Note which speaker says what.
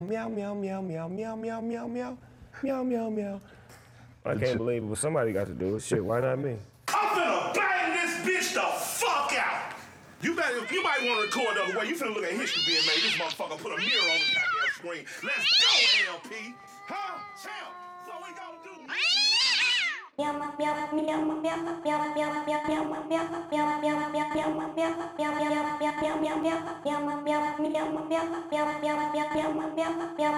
Speaker 1: Meow, meow, meow, meow, meow, meow, meow, meow, meow, meow, meow. I can't believe it, but somebody got to do it. Shit, why not me?
Speaker 2: I'm finna bang this bitch the fuck out. You might want to record the other way. You finna look at history being made. This motherfucker put a mirror on the goddamn screen. Let's go, LP. Huh? Champ. So we gonna do.